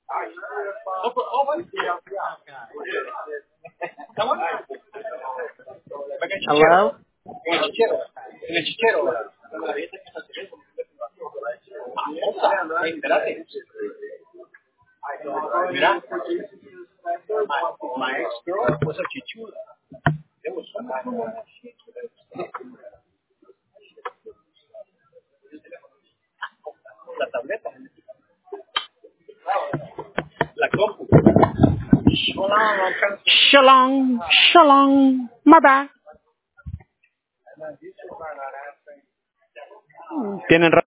Hello? En el chichero. Espérate. Mira. My ex-girl was a chichuda. It was fun. La tableta. La compu. Shalom, shalom, my bad. Tienen